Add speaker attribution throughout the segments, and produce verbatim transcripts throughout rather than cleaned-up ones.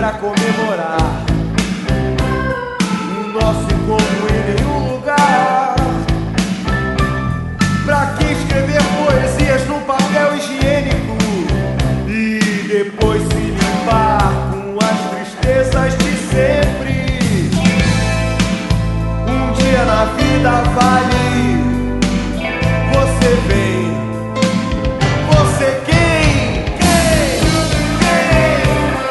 Speaker 1: pra comemorar o nosso encontro em nenhum lugar. Pra que escrever poesias num papel higiênico e depois se limpar com as tristezas de sempre? Um dia na vida vale. Você vem. Você quem? Quem? Quem?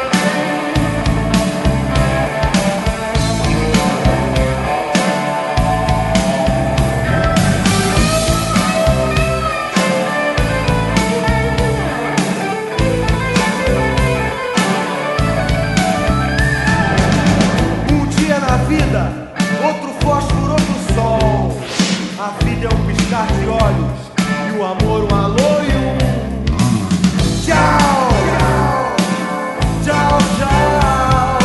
Speaker 1: Um dia na vida, outro fósforo, outro sol. A vida é um piscar de olhos e o amor um alô e um tchau, tchau, tchau.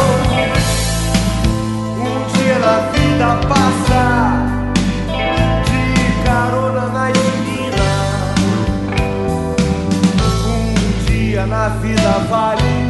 Speaker 1: Um dia na vida passa de carona na esquina. Um dia na vida vale.